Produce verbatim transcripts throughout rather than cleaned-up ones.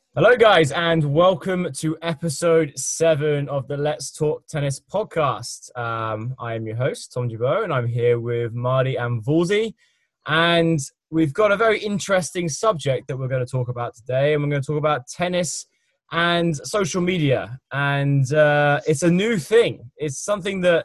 Hello, guys, and welcome to episode seven of the Let's Talk Tennis podcast. Um, I am your host, Tom Dubois, and I'm here with Marty and Wolsey. And we've got a very interesting subject that we're going to talk about today, and we're going to talk about tennis and social media. And uh, it's a new thing. It's something that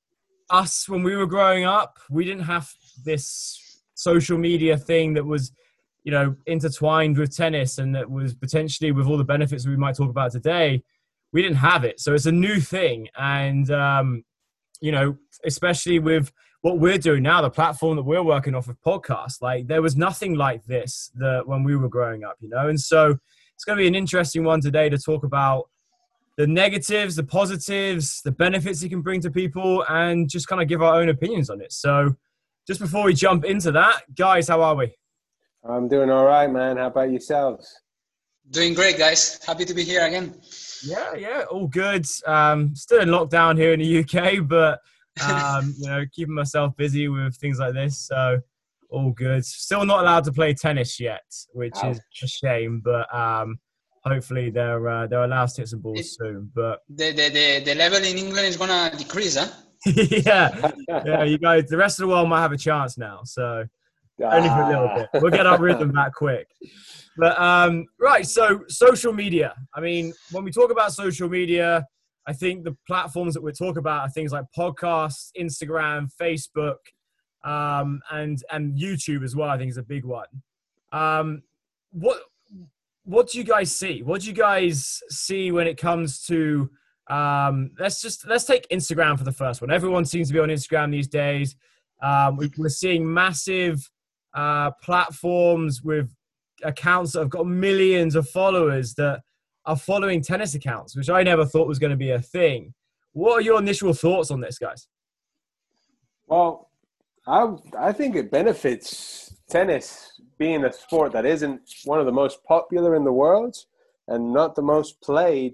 us, when we were growing up, we didn't have this social media thing that was you know, intertwined with tennis and that was potentially with all the benefits we might talk about today, we didn't have it. So it's a new thing. And, um, you know, especially with what we're doing now, the platform that we're working off of podcasts, like there was nothing like this that when we were growing up, you know? And so it's going to be an interesting one today to talk about the negatives, the positives, the benefits it can bring to people, and just kind of give our own opinions on it. So just before we jump into that, guys, how are we? I'm doing all right, man. How about yourselves? Doing great, guys. Happy to be here again. Yeah, yeah, all good. Um, still in lockdown here in the U K, but um, you know, keeping myself busy with things like this. So all good. Still not allowed to play tennis yet, which Ouch. is a shame. But um, hopefully they're uh, they're allowed to hit some balls it, soon. But the, the the the level in England is gonna decrease, huh? yeah, yeah. You guys, the rest of the world might have a chance now. So. Only for a little bit. We'll get our rhythm back quick. But, um, right, so social media. I mean, when we talk about social media, I think the platforms that we talk about are things like podcasts, Instagram, Facebook, um, and and YouTube as well, I think is a big one. Um, what what do you guys see? What do you guys see when it comes to, um, let's just, let's take Instagram for the first one. Everyone seems to be on Instagram these days. Um, we, we're seeing massive Uh, platforms with accounts that have got millions of followers that are following tennis accounts, which I never thought was going to be a thing. What are your initial thoughts on this, guys? Well, I I think it benefits tennis being a sport that isn't one of the most popular in the world and not the most played.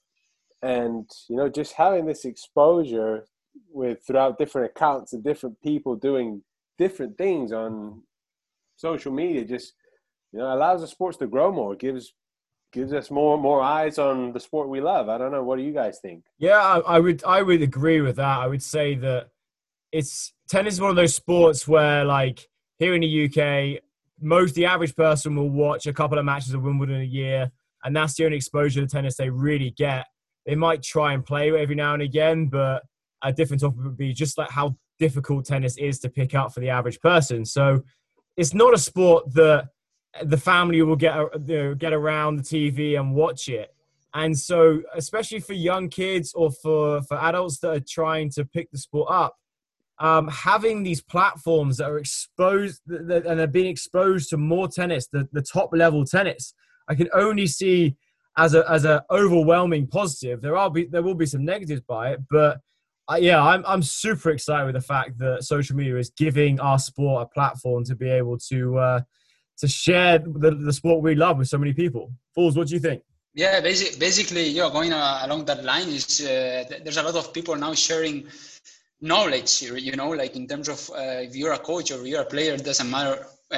And, you know, just having this exposure with throughout different accounts and different people doing different things on social media just, you know, allows the sports to grow more. It gives gives us more more eyes on the sport we love. I don't know. What do you guys think? Yeah, I, I would I would agree with that. I would say that it's tennis is one of those sports where, like, here in the U K, most the average person will watch a couple of matches of Wimbledon a year, and that's the only exposure to tennis they really get. They might try and play every now and again, but a different topic would be just like how difficult tennis is to pick up for the average person. So it's not a sport that the family will get you know, get around the T V and watch it. And so, especially for young kids or for, for adults that are trying to pick the sport up, um, having these platforms that are exposed that, and are being exposed to more tennis, the, the top level tennis, I can only see as a as a overwhelming positive. There are be, there will be some negatives by it, but Uh, yeah, I'm I'm super excited with the fact that social media is giving our sport a platform to be able to uh, to share the, the sport we love with so many people. Fools, what do you think? Yeah, basic, basically, yeah, going uh, along that line is uh, th- there's a lot of people now sharing knowledge. You know, like in terms of uh, if you're a coach or you're a player, it doesn't matter.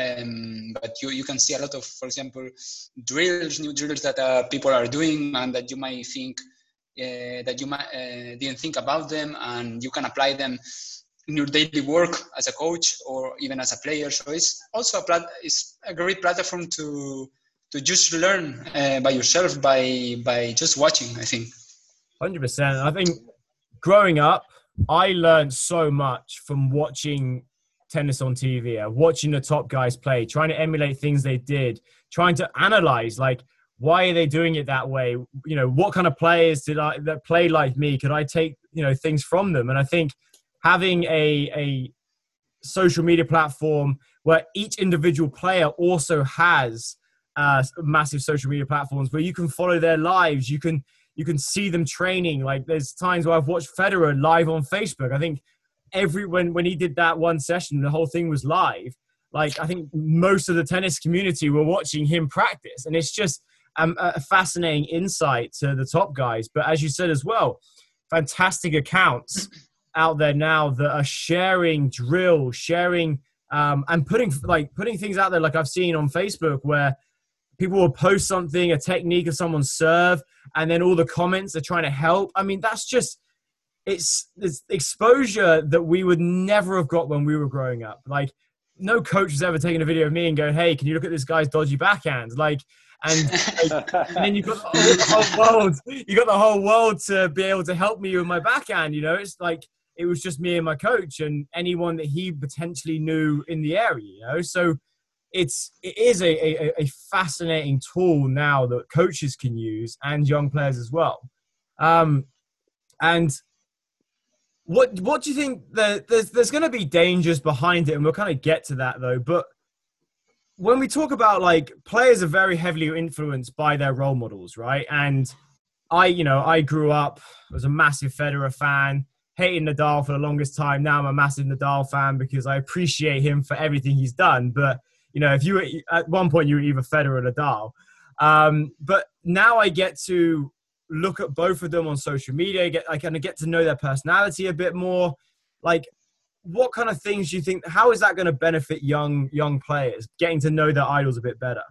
Um, but you you can see a lot of, for example, drills, new drills that uh, people are doing, and that you might think. Uh, that you might, uh, didn't think about them, and you can apply them in your daily work as a coach or even as a player. So it's also a plat- it's a great platform to to just learn uh, by yourself by by just watching, I think. one hundred percent. I think growing up, I learned so much from watching tennis on T V, watching the top guys play, trying to emulate things they did, trying to analyze, like, why are they doing it that way? You know, what kind of players did I that play like me? Could I take, you know, things from them? And I think having a a social media platform where each individual player also has uh, massive social media platforms where you can follow their lives, you can you can see them training. Like there's times where I've watched Federer live on Facebook. I think every when when he did that one session, the whole thing was live. Like I think most of the tennis community were watching him practice, and it's just Um, a fascinating insight to the top guys. But as you said as well, fantastic accounts out there now that are sharing drills, sharing um, and putting like putting things out there. Like I've seen on Facebook where people will post something, a technique of someone's serve, and then all the comments are trying to help. I mean, that's just, it's, it's exposure that we would never have got when we were growing up. Like, no coach has ever taken a video of me and going, hey, can you look at this guy's dodgy backhand? Like, and, like, and then you've got the whole, the whole world, you got the whole world to be able to help me with my backhand. You know, it's like, it was just me and my coach and anyone that he potentially knew in the area, you know? So it's, it is a, a, a fascinating tool now that coaches can use and young players as well. Um, and what, what do you think that there's, there's going to be dangers behind it? And we'll kind of get to that though. But when we talk about, like, players are very heavily influenced by their role models, right? And I, you know, I grew up, I was a massive Federer fan, hating Nadal for the longest time. Now I'm a massive Nadal fan because I appreciate him for everything he's done. But, you know, if you were, at one point you were either Federer or Nadal. Um, but now I get to look at both of them on social media. Get, I kind of get to know their personality a bit more. Like, what kind of things do you think, how is that going to benefit young, young players, getting to know their idols a bit better?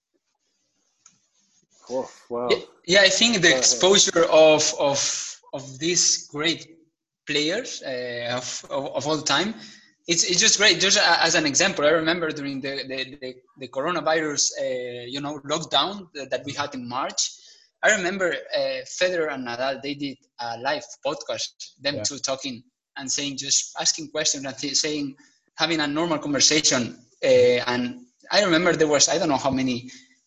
Oh, wow. Yeah, I think the exposure of, of, of these great players uh, of, of, of all time, it's it's just great. Just as an example, I remember during the the, the, the coronavirus uh, you know lockdown that we had in March, I remember uh, Federer and Nadal, they did a live podcast, them yeah. two talking and saying, just asking questions and th- saying, having a normal conversation. Uh, and I remember there was, I don't know how many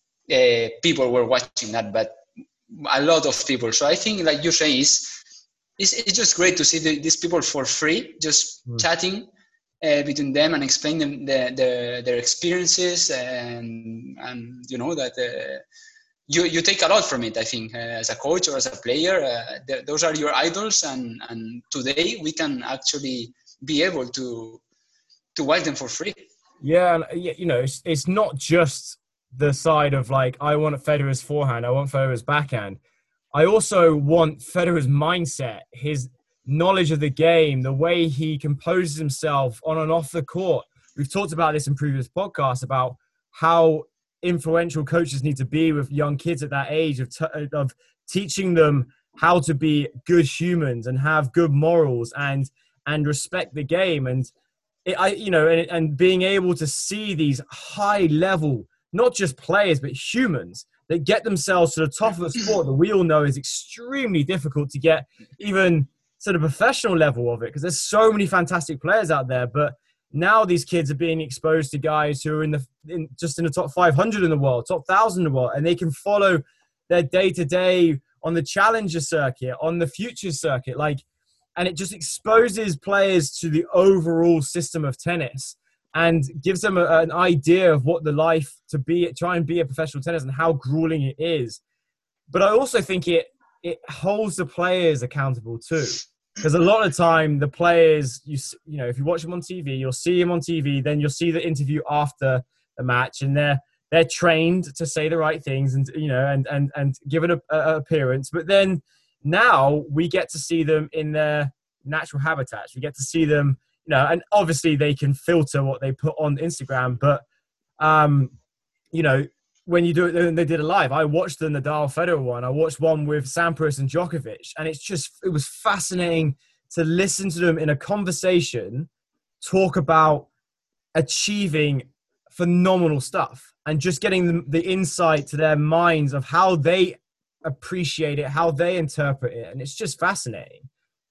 uh, people were watching that, but a lot of people. So I think, like you say, is It's, it's just great to see the, these people for free, just mm. chatting uh, between them and explain them the, the, their experiences, and and you know that uh, you you take a lot from it. I think uh, as a coach or as a player, uh, th- those are your idols, and, and today we can actually be able to to watch them for free. Yeah, and you know, it's, it's not just the side of, like, I want Federer's forehand, I want Federer's backhand. I also want Federer's mindset, his knowledge of the game, the way he composes himself on and off the court. We've talked about this in previous podcasts about how influential coaches need to be with young kids at that age, of, t- of teaching them how to be good humans and have good morals and and respect the game. And it, I, you know, and, and being able to see these high level, not just players but humans, that get themselves to the top of the sport that we all know is extremely difficult to get even to the professional level of it, because there's so many fantastic players out there. But now these kids are being exposed to guys who are in the in, just in the top five hundred in the world, top one thousand in the world, and they can follow their day-to-day on the challenger circuit, on the futures circuit. Like, and it just exposes players to the overall system of tennis and gives them a, an idea of what the life to be, try and be a professional tennis and how grueling it is. But I also think it it holds the players accountable too. Because a lot of the time, the players, you you know, if you watch them on T V, you'll see them on T V, then you'll see the interview after the match, and they're they're trained to say the right things and, you know, and and and give it a, a appearance. But then now we get to see them in their natural habitats. We get to see them, you know, and obviously they can filter what they put on Instagram, but, um, you know, when you do it, they did it live. I watched the Nadal Federer one. I watched one with Sampras and Djokovic, and it's just, it was fascinating to listen to them in a conversation, talk about achieving phenomenal stuff and just getting the, the insight to their minds of how they appreciate it, how they interpret it. And it's just fascinating.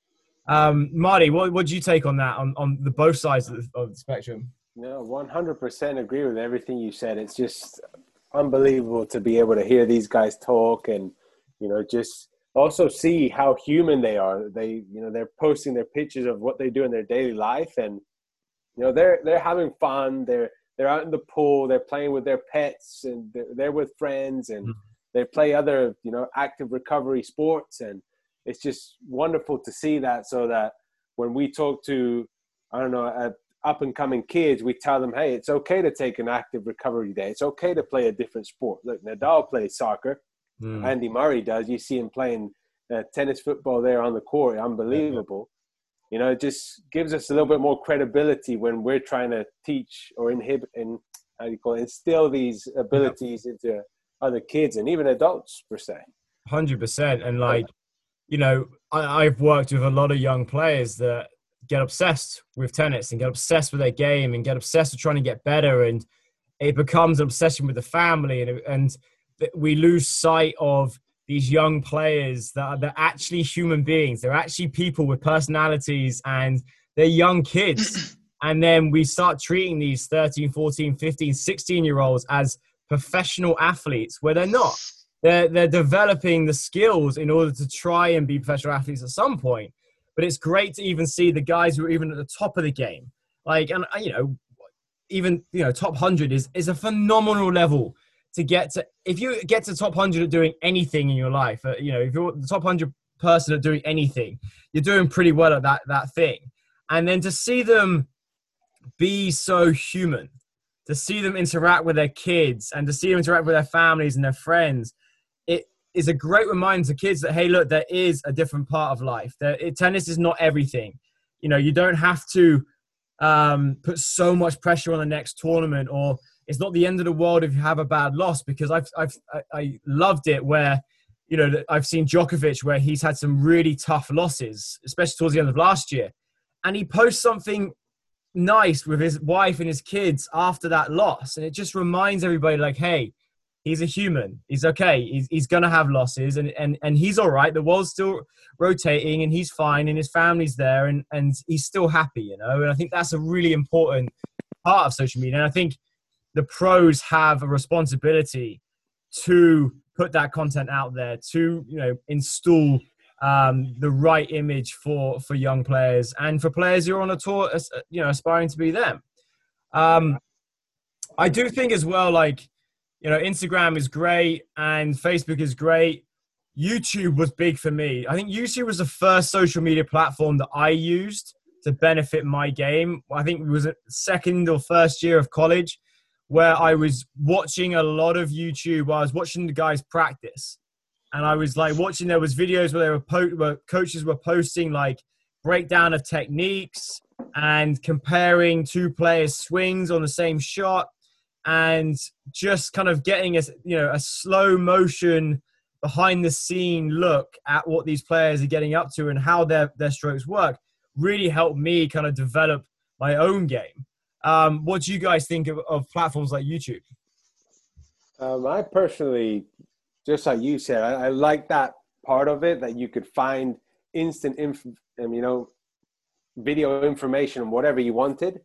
Um, Marty, what what do you take on that, on, on the both sides of the, of the spectrum? No, one hundred percent agree with everything you said. It's just unbelievable to be able to hear these guys talk and, you know, just also see how human they are. They, you know, they're posting their pictures of what they do in their daily life, and, you know, they're they're having fun. They're they're out in the pool. They're playing with their pets, and they're, they're with friends, and mm-hmm. they play other, you know, active recovery sports. And it's just wonderful to see that, so that when we talk to, I don't know, at up-and-coming kids, we tell them, hey, it's okay to take an active recovery day. It's okay to play a different sport. Look, Nadal plays soccer. Mm. Andy Murray does. You see him playing uh, tennis football there on the court. Unbelievable. Yeah. You know, it just gives us a little bit more credibility when we're trying to teach or inhibit and how do you call it, instill these abilities yeah. into other kids and even adults per se. one hundred percent. And like, you know, I, I've worked with a lot of young players that get obsessed with tennis and get obsessed with their game and get obsessed with trying to get better. And it becomes an obsession with the family. And, and we lose sight of these young players that are they're actually human beings. They're actually people with personalities and they're young kids. And then we start treating these thirteen, fourteen, fifteen, sixteen year olds as professional athletes where they're not. They're, they're developing the skills in order to try and be professional athletes at some point. But it's great to even see the guys who are even at the top of the game. Like, and you know, even, you know, top one hundred is, is a phenomenal level to get to. If you get to top one hundred at doing anything in your life, uh, you know, if you're the top one hundred person at doing anything, you're doing pretty well at that, that thing. And then to see them be so human, to see them interact with their kids and to see them interact with their families and their friends, it is a great reminder to kids that, hey, look, there is a different part of life. That it, tennis is not everything. You know, you don't have to um, put so much pressure on the next tournament, or it's not the end of the world if you have a bad loss, because I've, I've, I, I loved it where, you know, I've seen Djokovic where he's had some really tough losses, especially towards the end of last year. And he posts something nice with his wife and his kids after that loss. And it just reminds everybody like, hey, he's a human. He's okay. He's, he's going to have losses and, and, and he's all right. The world's still rotating and he's fine and his family's there and, and he's still happy, you know? And I think that's a really important part of social media. And I think the pros have a responsibility to put that content out there, to, you know, install um, the right image for, for young players and for players who are on a tour, you know, aspiring to be them. Um, I do think as well, like, you know, Instagram is great and Facebook is great. YouTube was big for me. I think YouTube was the first social media platform that I used to benefit my game. I think it was a second or first year of college where I was watching a lot of YouTube. I was watching the guys practice. And I was like watching, there was videos where they were, po- where coaches were posting like breakdown of techniques and comparing two players' swings on the same shot and just kind of getting a, you know, a slow motion behind the scene look at what these players are getting up to and how their, their strokes work really helped me kind of develop my own game. Um, what do you guys think of, of platforms like YouTube? Um, I personally, just like you said, I, I like that part of it, that you could find instant, inf- um, you know, video information, whatever you wanted.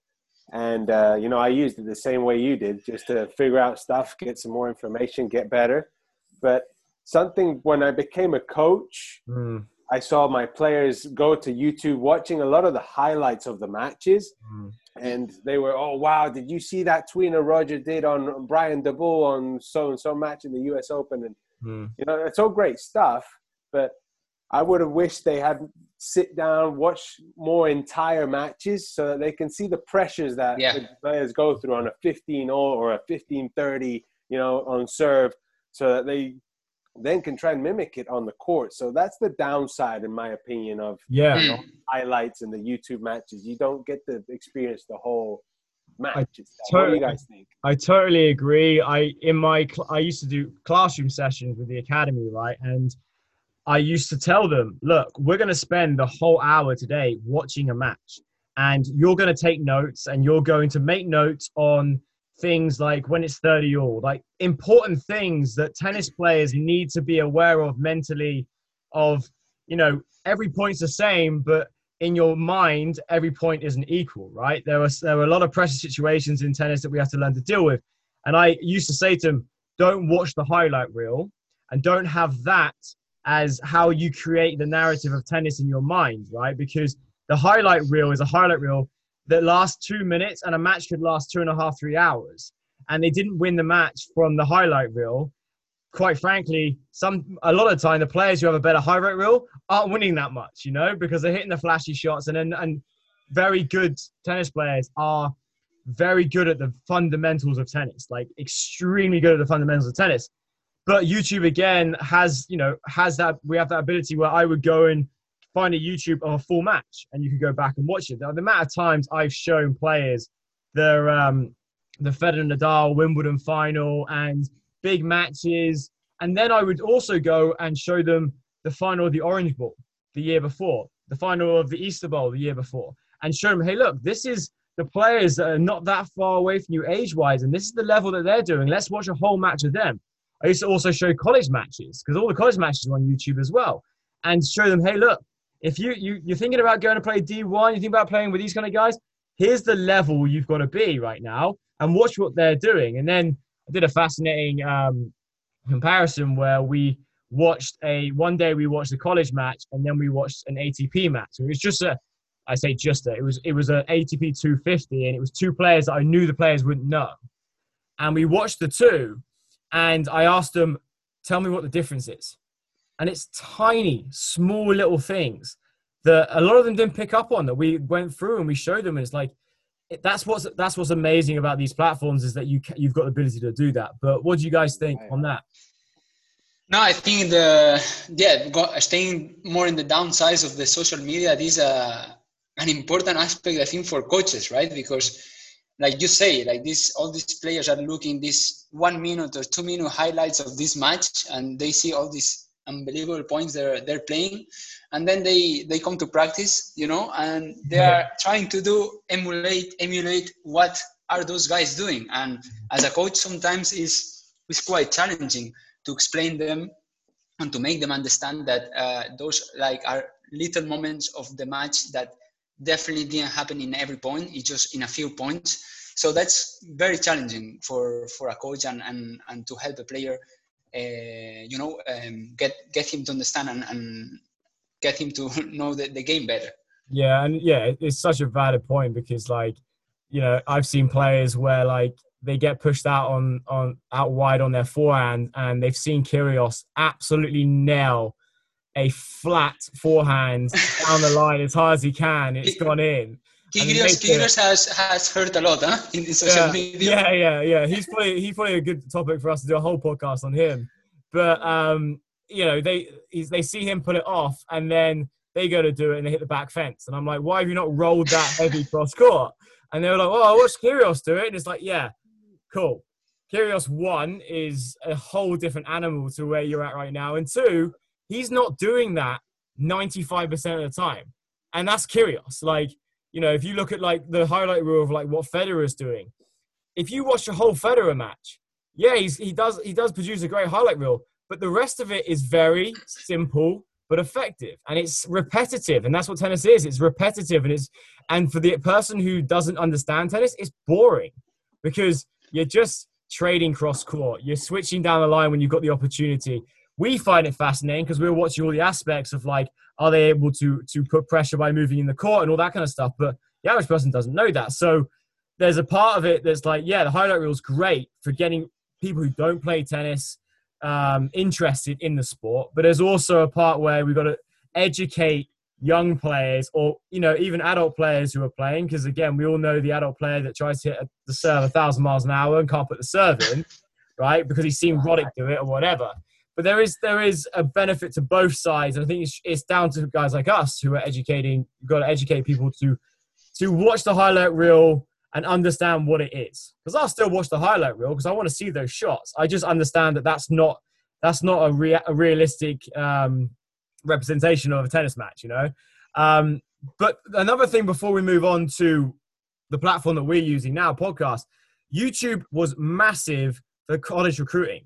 And, uh, you know, I used it the same way you did, just to figure out stuff, get some more information, get better. But something, when I became a coach, mm. I saw my players go to YouTube watching a lot of the highlights of the matches. Mm. And they were, oh, wow, did you see that tweener Roger did on Brian DeBull on so-and-so match in the U S Open? And, mm. you know, it's all great stuff. But I would have wished they had sit down, watch more entire matches so that they can see the pressures that yeah. the players go through on a fifteen all or a fifteen thirty, you know, on serve, so that they then can try and mimic it on the court. So that's the downside, in my opinion, of yeah. you know, highlights in the YouTube matches. You don't get to experience the whole match. What do you guys think? I totally agree. I in my I used to do classroom sessions with the academy, right? And I used to tell them, look, we're going to spend the whole hour today watching a match and you're going to take notes and you're going to make notes on things like when it's thirty all, like important things that tennis players need to be aware of mentally of, you know, every point's the same, but in your mind, every point isn't equal, right? There are, there are a lot of pressure situations in tennis that we have to learn to deal with. And I used to say to them, don't watch the highlight reel and don't have that as how you create the narrative of tennis in your mind, right? Because the highlight reel is a highlight reel that lasts two minutes and a match could last two and a half, three hours. And they didn't win the match from the highlight reel. Quite frankly, some a lot of the time, the players who have a better highlight reel aren't winning that much, you know, because they're hitting the flashy shots. And then, and very good tennis players are very good at the fundamentals of tennis, like extremely good at the fundamentals of tennis. But YouTube, again, has, you know, has that, we have that ability where I would go and find a YouTube of a full match and you could go back and watch it. The amount of times I've shown players the, um, the Federer Nadal Wimbledon final and big matches. And then I would also go and show them the final of the Orange Bowl the year before, the final of the Easter Bowl the year before, and show them, hey, look, this is the players that are not that far away from you age-wise, and this is the level that they're doing. Let's watch a whole match of them. I used to also show college matches, because all the college matches are on YouTube as well, and show them, hey, look, if you, you, you're thinking about going to play D one, you think about playing with these kind of guys, here's the level you've got to be right now, and watch what they're doing. And then I did a fascinating um, comparison where we watched a one day we watched a college match, and then we watched an A T P match. So it was just a, I say just a, it was it was an A T P two fifty, and it was two players that I knew the players wouldn't know, and we watched the two, and I asked them, tell me what the difference is, and it's tiny, small little things that a lot of them didn't pick up on, that we went through and we showed them, and it's like it, that's what's that's what's amazing about these platforms, is that you you've got the ability to do that. But what do you guys think on that? No, I think the yeah, go, staying more in the downsides of the social media, this is a, an important aspect, I think, for coaches, right? Because, like you say, like this, all these players are looking this one minute or two minute highlights of this match, and they see all these unbelievable points they're they're playing, and then they they come to practice, you know, and they are trying to do emulate emulate what are those guys doing, and as a coach, sometimes is is quite challenging to explain them and to make them understand that uh, those like are little moments of the match that definitely didn't happen in every point. It's just in a few points. So that's very challenging for, for a coach and, and, and to help a player, uh, you know, um, get get him to understand and, and get him to know the, the game better. Yeah, and yeah, it's such a valid point, because like, you know, I've seen players where like they get pushed out on, on out wide on their forehand, and they've seen Kyrgios absolutely nail a flat forehand down the line as hard as he can. It's gone in. Kyrgios, Kyrgios has, has hurt a lot, huh? In, in social yeah, media. Yeah, yeah, yeah. He's probably he's probably a good topic for us to do a whole podcast on him. But um, you know, they he's, they see him put it off, and then they go to do it and they hit the back fence. And I'm like, why have you not rolled that heavy cross court? And they were like, oh, what's Kyrgios doing? And it's like, yeah, cool. Kyrgios, one, is a whole different animal to where you're at right now. And two, he's not doing that ninety-five percent of the time. And that's Kyrgios. Like, you know, if you look at like the highlight reel of like what Federer's doing, if you watch a whole Federer match, yeah, he's, he does he does produce a great highlight reel, but the rest of it is very simple but effective, and it's repetitive, and that's what tennis is. It's repetitive, and it's and for the person who doesn't understand tennis, it's boring, because you're just trading cross court. You're switching down the line when you've got the opportunity. We find it fascinating because we're watching all the aspects of like, are they able to to put pressure by moving in the court and all that kind of stuff? But the average person doesn't know that. So there's a part of it that's like, yeah, the highlight reel is great for getting people who don't play tennis um, interested in the sport. But there's also a part where we've got to educate young players, or, you know, even adult players who are playing. Because again, we all know the adult player that tries to hit the serve a thousand miles an hour and can't put the serve in, right? Because he's seen Roddick do it or whatever. But there is there is a benefit to both sides. And I think it's, it's down to guys like us who are educating. You've got to educate people to to watch the highlight reel and understand what it is. Because I'll still watch the highlight reel because I want to see those shots. I just understand that that's not that's not a, rea- a realistic um, representation of a tennis match, you know. Um, but another thing before we move on to the platform that we're using now, podcast, YouTube was massive for college recruiting.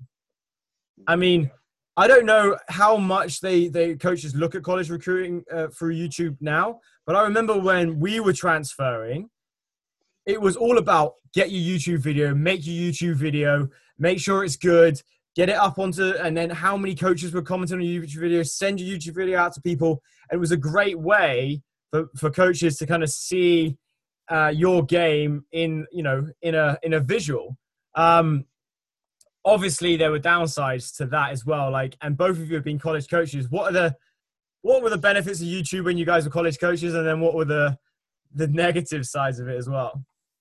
I mean, I don't know how much they, they coaches look at college recruiting uh, through YouTube now, but I remember when we were transferring, it was all about get your YouTube video, make your YouTube video, make sure it's good, get it up onto, and then how many coaches were commenting on your YouTube video, send your YouTube video out to people. And it was a great way for, for coaches to kind of see uh, your game in, you know, in a, in a visual. Um, obviously there were downsides to that as well. Like, and both of you have been college coaches. What are the, what were the benefits of YouTube when you guys were college coaches? And then what were the, the negative sides of it as well?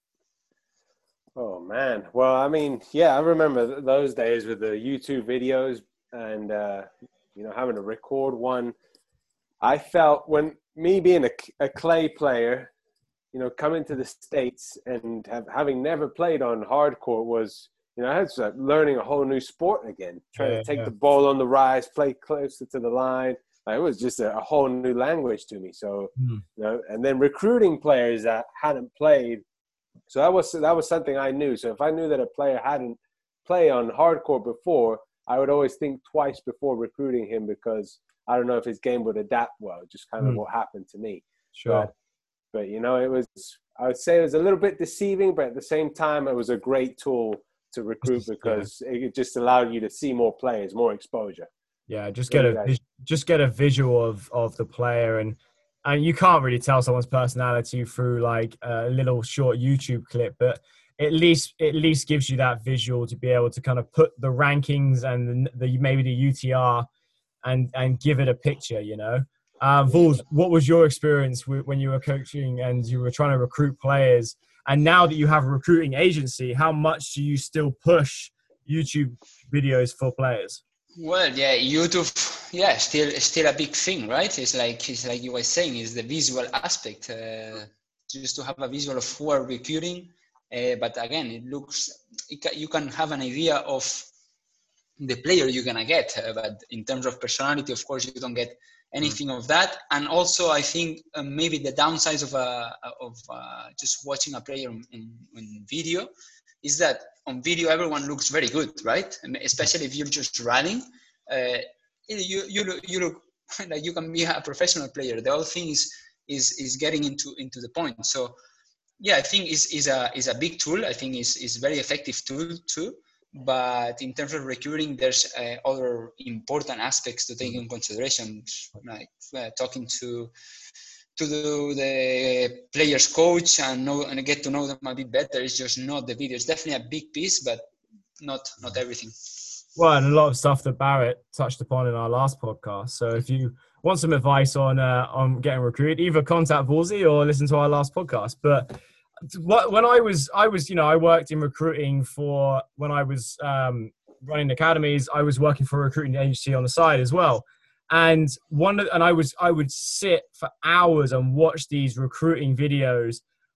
Oh, man. Well, I mean, yeah, I remember th- those days with the YouTube videos and, uh, you know, having to record one. I felt when me being a, a clay player, you know, coming to the States and have, having never played on hard court was You know, it's like learning a whole new sport again. Trying Yeah, to take yeah. the ball on the rise, play closer to the line. Like, it was just a, a whole new language to me. So, Hmm. you know, and then recruiting players that hadn't played. So that was that was something I knew. So if I knew that a player hadn't played on hardcore before, I would always think twice before recruiting him, because I don't know if his game would adapt well. Just kind of Hmm. what happened to me. Sure. But, but you know, it was, I would say it was a little bit deceiving, but at the same time, it was a great tool to recruit, because yeah. it just allowed you to see more players, more exposure. Yeah, just get a vis- just get a visual of, of the player, and and you can't really tell someone's personality through like a little short YouTube clip, but at least at least gives you that visual to be able to kind of put the rankings and the, the maybe the U T R and and give it a picture, you know. Uh, Vols, what was your experience with, when you were coaching and you were trying to recruit players? And now that you have a recruiting agency, how much do you still push YouTube videos for players? Well, yeah, YouTube, yeah, still still a big thing, right? It's like it's like you were saying, is the visual aspect. Uh, just to have a visual of who are recruiting, uh, but again, it looks it ca- you can have an idea of the player you're gonna get, uh, but in terms of personality, of course, you don't get anything mm. of that. And also, I think uh, maybe the downsides of uh, of uh, just watching a player in, in video is that on video everyone looks very good, right? And especially if you're just running, uh, you you look, you look like you can be a professional player. The whole thing is is is getting into into the point. So yeah, I think is is a is a big tool. I think is is very effective tool too. But in terms of recruiting, there's uh, other important aspects to take in consideration, like uh, talking to to the, the players coach and know and get to know them a bit better. It's just not the video. It's definitely a big piece, but not not everything. Well, and a lot of stuff that Barrett touched upon in our last podcast. So if you want some advice on uh, on getting recruited, either contact Volsy or listen to our last podcast. But when I was, I was, you know, I worked in recruiting for when I was um, running academies. I was working for a recruiting agency on the side as well. And one, and I was, I would sit for hours and watch these recruiting videos,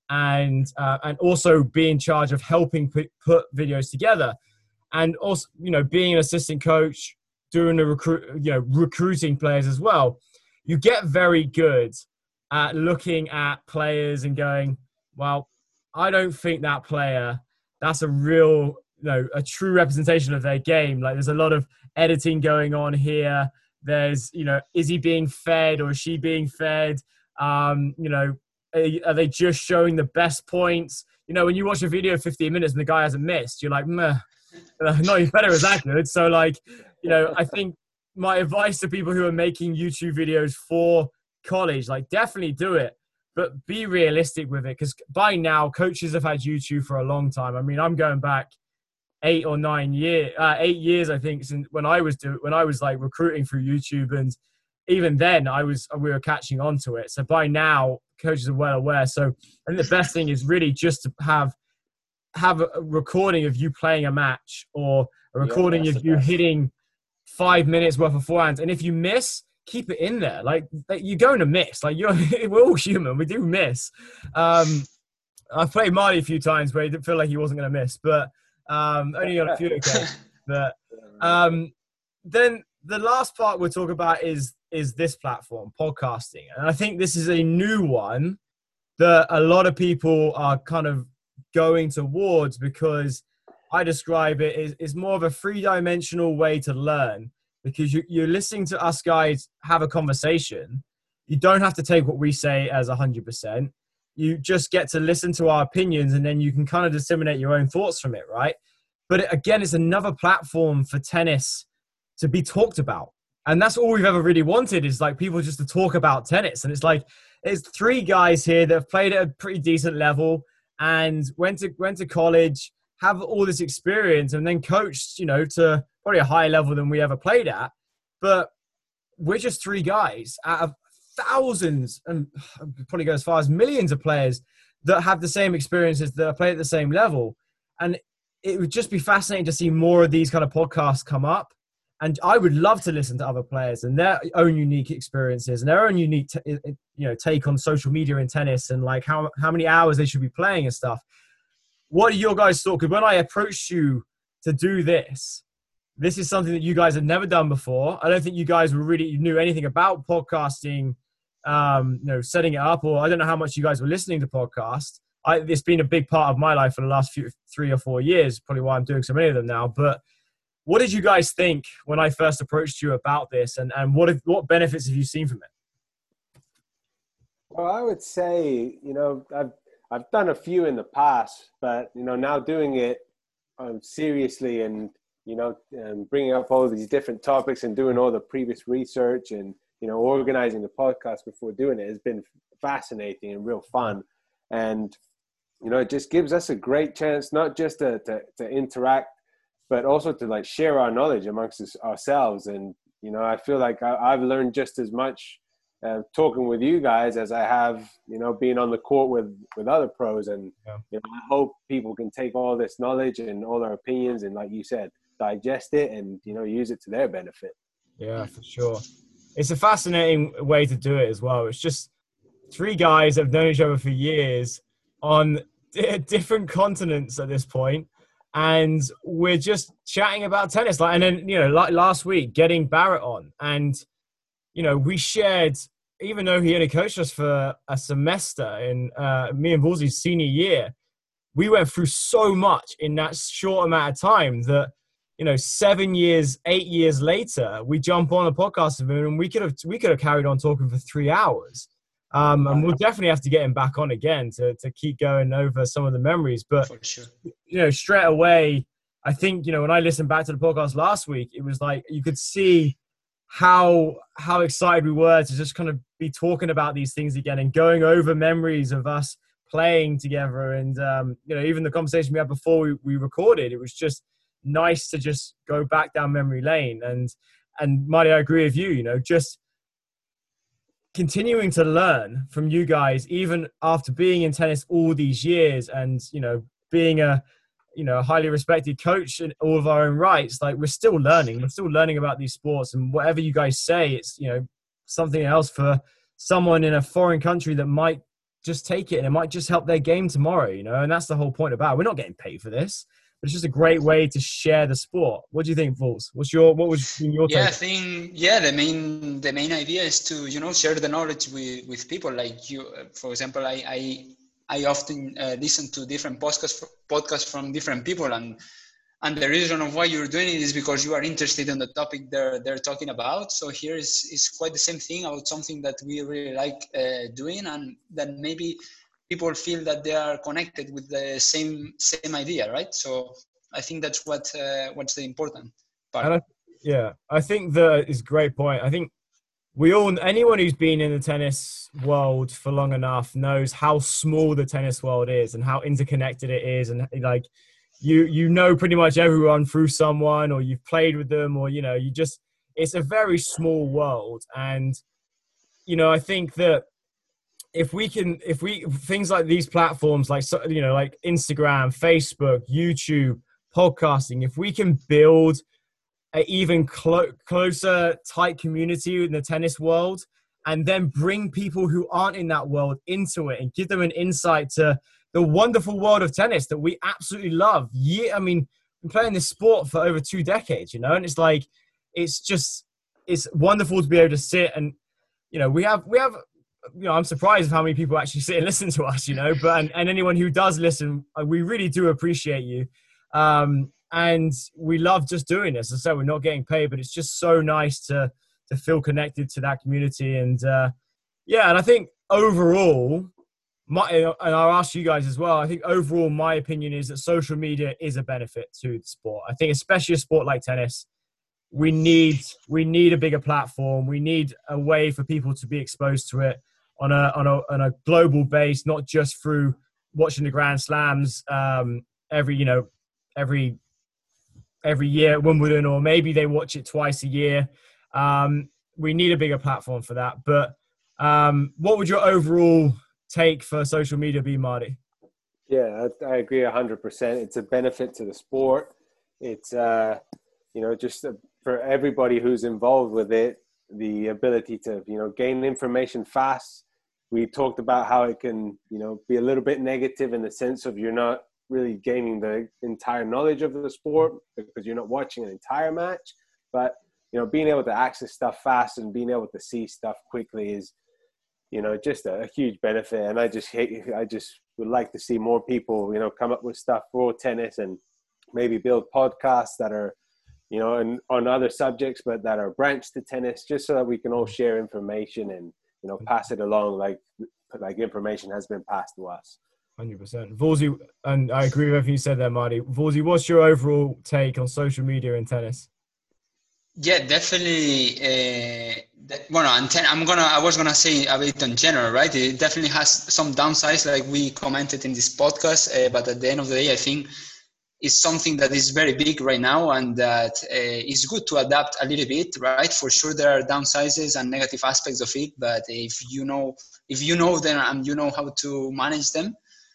and uh, and also be in charge of helping put, put videos together, and also, you know, being an assistant coach, doing the recruit, you know, recruiting players as well. You get very good at looking at players and going, well, I don't think that player, that's a real, you know, a true representation of their game. Like, there's a lot of editing going on here. There's, you know, is he being fed or is she being fed? Um, you know, are, are they just showing the best points? You know, when you watch a video of fifteen minutes and the guy hasn't missed, you're like, meh, not even better as that good. So, like, you know, I think my advice to people who are making YouTube videos for college, like, definitely do it. But be realistic with it, because by now coaches have had YouTube for a long time. I mean, I'm going back eight or nine years, uh, eight years, I think, since when I was doing, when I was like recruiting through YouTube, and even then, I was we were catching on to it. So by now, coaches are well aware. So I think the best thing is really just to have have a recording of you playing a match, or a recording yeah, of you best. hitting five minutes worth of forehands, and if you miss, keep it in there. Like, you're going to miss. Like, you're, we're all human. We do miss. Um, I've played Marty a few times where he didn't feel like he wasn't going to miss, but um, only on a few occasions. But um, then the last part we'll talk about is is this platform, podcasting. And I think this is a new one that a lot of people are kind of going towards, because I describe it as, as more of a three-dimensional way to learn. Because you, you're listening to us guys have a conversation. You don't have to take what we say as one hundred percent. You just get to listen to our opinions, and then you can kind of disseminate your own thoughts from it, right? But it, again, it's another platform for tennis to be talked about. And that's all we've ever really wanted, is like people just to talk about tennis. And it's like, it's three guys here that have played at a pretty decent level and went to went to college, have all this experience, and then coached, you know, to probably a higher level than we ever played at. But we're just three guys out of thousands, and probably go as far as millions of players that have the same experiences, that play at the same level. And it would just be fascinating to see more of these kind of podcasts come up. And I would love to listen to other players and their own unique experiences and their own unique, t- you know, take on social media in tennis, and like how, how many hours they should be playing and stuff. What are your guys' thoughts? Because when I approached you to do this. This is something that you guys had never done before. I don't think you guys were really knew anything about podcasting, um, you know, setting it up, or I don't know how much you guys were listening to podcasts. I, it's been a big part of my life for the last few, three or four years, probably why I'm doing so many of them now. But what did you guys think when I first approached you about this, and, and what, have, what benefits have you seen from it? Well, I would say, you know, I've, I've done a few in the past, but, you know, now doing it um, seriously and, you know, um, bringing up all these different topics and doing all the previous research and, you know, organizing the podcast before doing it has been fascinating and real fun. And, you know, it just gives us a great chance, not just to, to, to interact, but also to like share our knowledge amongst us, ourselves. And, you know, I feel like I, I've learned just as much uh, talking with you guys as I have, you know, being on the court with, with other pros. And, yeah. you know, I hope people can take all this knowledge and all their opinions and, like you said, digest it and, you know, use it to their benefit. Yeah, for sure. It's a fascinating way to do it as well. It's just three guys that have known each other for years on different continents at this point, and we're just chatting about tennis. Like, and then, you know, like last week, getting Barrett on, and, you know, we shared, even though he only coached us for a semester in uh, me and Wolsey's senior year, we went through so much in that short amount of time that, you know, seven years, eight years later, we jump on a podcast with him, and we could have we could have carried on talking for three hours. Um, and we'll definitely have to get him back on again to to keep going over some of the memories. But, for sure. you know, straight away, I think, you know, when I listened back to the podcast last week, it was like you could see how how excited we were to just kind of be talking about these things again and going over memories of us playing together. And, um, you know, even the conversation we had before we, we recorded, it was just nice to just go back down memory lane. And, and Marty, I agree with you, you know, just continuing to learn from you guys, even after being in tennis all these years and, you know, being a, you know, a highly respected coach in all of our own rights, like we're still learning, we're still learning about these sports, and whatever you guys say, it's, you know, something else for someone in a foreign country that might just take it and it might just help their game tomorrow, you know, and that's the whole point about it. We're not getting paid for this. It's just a great way to share the sport. What do you think, Vols? What's your what was your yeah take? I think yeah the main the main idea is to, you know, share the knowledge with with people like you. For example, I I, I often uh, listen to different podcasts podcasts from different people, and and the reason of why you're doing it is because you are interested in the topic they're they're talking about. So here is is quite the same thing about something that we really like uh, doing, and that maybe people feel that they are connected with the same same idea, right? So I think that's what uh, what's the important part. And I, yeah, I think that is a great point. I think we all, anyone who's been in the tennis world for long enough knows how small the tennis world is and how interconnected it is. And like, you, you know, pretty much everyone through someone, or you've played with them, or, you know, you just, it's a very small world. And, you know, I think that if we can, if we, things like these platforms, like, you know, like Instagram, Facebook, YouTube, podcasting, if we can build an even clo- closer, tight community in the tennis world, and then bring people who aren't in that world into it and give them an insight to the wonderful world of tennis that we absolutely love. Yeah, I mean, I've been playing this sport for over two decades, you know, and it's like, it's just, it's wonderful to be able to sit and, you know, we have, we have, you know, I'm surprised of how many people actually sit and listen to us, you know, but, and, and anyone who does listen, we really do appreciate you. Um, and we love just doing this. As I said, we're not getting paid, but it's just so nice to, to feel connected to that community. And, uh, yeah, and I think overall, my, and I'll ask you guys as well, I think overall, my opinion is that social media is a benefit to the sport. I think especially a sport like tennis, we need, we need a bigger platform. We need a way for people to be exposed to it on a, on a, on a global base, not just through watching the Grand Slams, um, every, you know, every, every year at Wimbledon, or maybe they watch it twice a year. Um, we need a bigger platform for that. But um, what would your overall take for social media be, Marty? Yeah, I, I agree one hundred percent. It's a benefit to the sport. It's, uh, you know, just a, for everybody who's involved with it, the ability to, you know, gain information fast. We talked about how it can, you know, be a little bit negative in the sense of you're not really gaining the entire knowledge of the sport because you're not watching an entire match. But, you know, being able to access stuff fast and being able to see stuff quickly is, you know, just a, a huge benefit. And I just hate, I just would like to see more people, you know, come up with stuff for tennis and maybe build podcasts that are, you know, and on other subjects, but that are branched to tennis, just so that we can all share information and, you know, pass it along like, like information has been passed to us. one hundred percent. Vorzy, and I agree with everything you said there, Marty. Vorzy, what's your overall take on social media in tennis? Yeah, definitely. Uh, well, and ten, I'm gonna. I was gonna say a bit in general, right? It definitely has some downsides, like we commented in this podcast. Uh, but at the end of the day, I think it's something that is very big right now, and that uh, is good to adapt a little bit, right? For sure, there are downsides and negative aspects of it, but if you know, if you know them and you know how to manage them,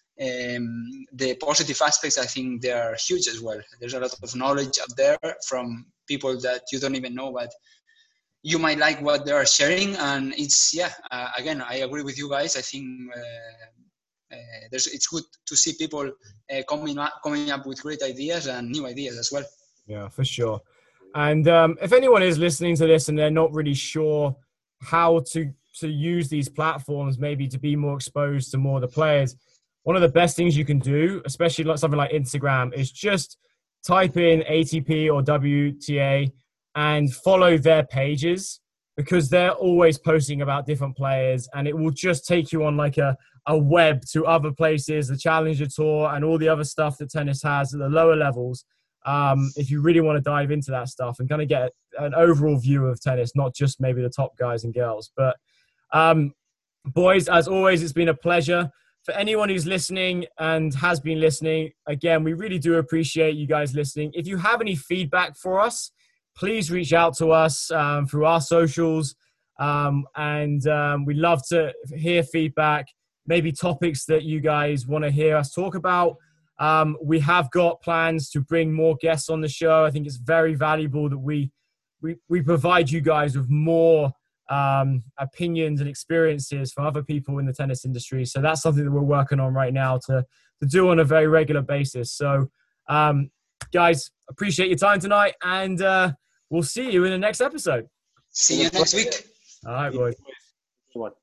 um, the positive aspects, I think they are huge as well. There's a lot of knowledge out there from people that you don't even know, but you might like what they are sharing. And it's, yeah, uh, again, I agree with you guys. I think uh, uh, there's, it's good to see people uh, coming up, coming up with great ideas and new ideas as well. Yeah, for sure. And um, if anyone is listening to this and they're not really sure how to, to use these platforms, maybe to be more exposed to more of the players, one of the best things you can do, especially like something like Instagram, is just type in A T P or W T A and follow their pages, because they're always posting about different players, and it will just take you on like a, a web to other places, the Challenger Tour and all the other stuff that tennis has at the lower levels. Um, if you really want to dive into that stuff and kind of get an overall view of tennis, not just maybe the top guys and girls. But um, boys, as always, it's been a pleasure. For anyone who's listening and has been listening, again, we really do appreciate you guys listening. If you have any feedback for us, please reach out to us um, through our socials. Um, and um, we'd love to hear feedback, maybe topics that you guys want to hear us talk about. Um, we have got plans to bring more guests on the show. I think it's very valuable that we we, we provide you guys with more um, opinions and experiences from other people in the tennis industry. So that's something that we're working on right now to, to do on a very regular basis. So um, guys, appreciate your time tonight, and uh, we'll see you in the next episode. See you next week. All right, boys.